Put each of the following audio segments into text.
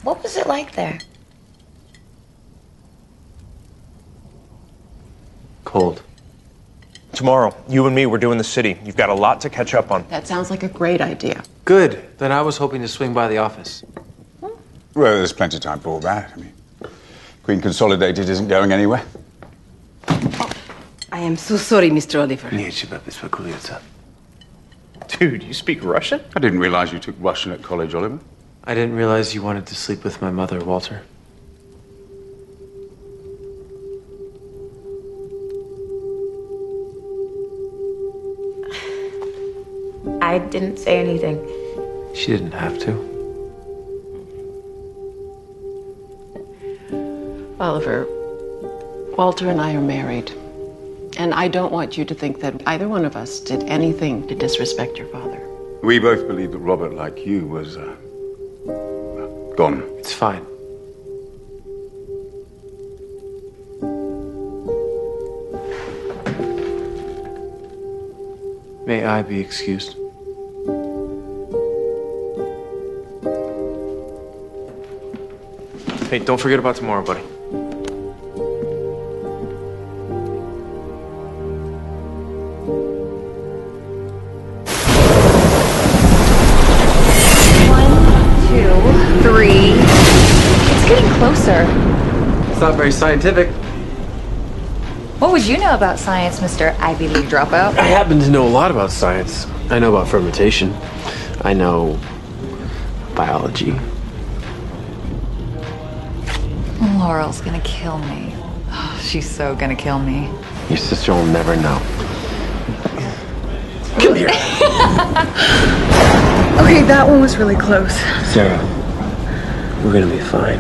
What was it like there? Cold. Tomorrow, you and me, we're doing the city. You've got a lot to catch up on. That sounds like a great idea. Good. Then I was hoping to swing by the office. Well, there's plenty of time for all that. I mean, Queen Consolidated isn't going anywhere. I am so sorry, Mr. Oliver. Dude, you speak Russian? I didn't realize you took Russian at college, Oliver. I didn't realize you wanted to sleep with my mother, Walter. I didn't say anything. She didn't have to. Oliver, Walter and I are married. And I don't want you to think that either one of us did anything to disrespect your father. We both believe that Robert, like you, was, gone. It's fine. May I be excused? Hey, don't forget about tomorrow, buddy. It's getting closer. It's not very scientific. What would you know about science, Mr. Ivy League dropout? I happen to know a lot about science. I know about fermentation. I know biology. Laurel's gonna kill me. Oh, she's so gonna kill me. Your sister will never know. Come here. Okay, that one was really close. Sarah, we're gonna be fine.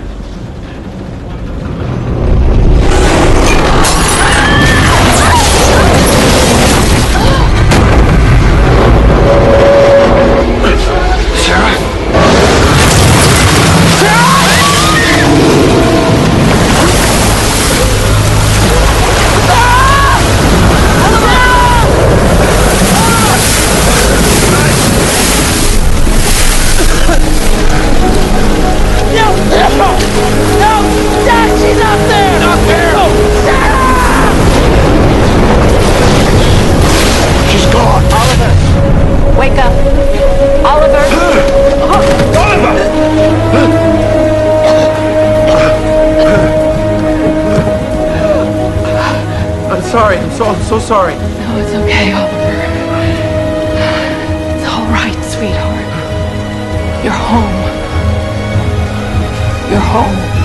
Wake up. Oliver. I'm sorry. I'm so sorry. No, it's okay, Oliver. It's all right, sweetheart. You're home. You're home.